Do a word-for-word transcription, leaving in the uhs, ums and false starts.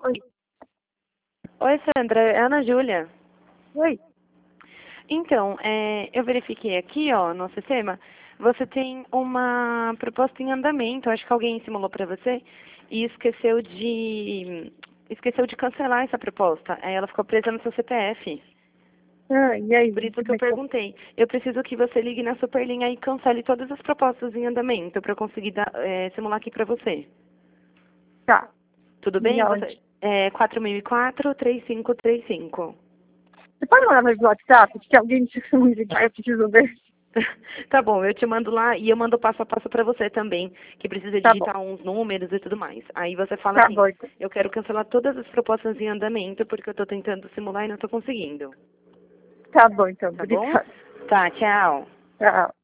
Oi. Oi, Sandra, é a Ana Júlia. Oi. Então, é, eu verifiquei aqui, ó, no sistema, você tem uma proposta em andamento. Acho que alguém simulou para você e esqueceu de esqueceu de cancelar essa proposta. Aí ela ficou presa no seu C P F. Ah, e aí? Por isso que Como eu é que eu... perguntei. Eu preciso que você ligue na Superlinha e cancele todas as propostas em andamento para eu conseguir dar, é, simular aqui para você. Tá. Tudo E bem? aonde? Você, é quatro mil e quatro, três cinco três cinco. Você pode mandar no WhatsApp? Que alguém me precisa me ligar, eu preciso ver. Tá bom, eu te mando lá e eu mando passo a passo para você também, que precisa Tá bom. digitar uns números e tudo mais. Aí você fala Tá assim, bom, então. eu quero cancelar todas as propostas em andamento porque eu estou tentando simular e não estou conseguindo. Tá bom, então. Tá bom? Obrigada. Tá, tchau. Tchau.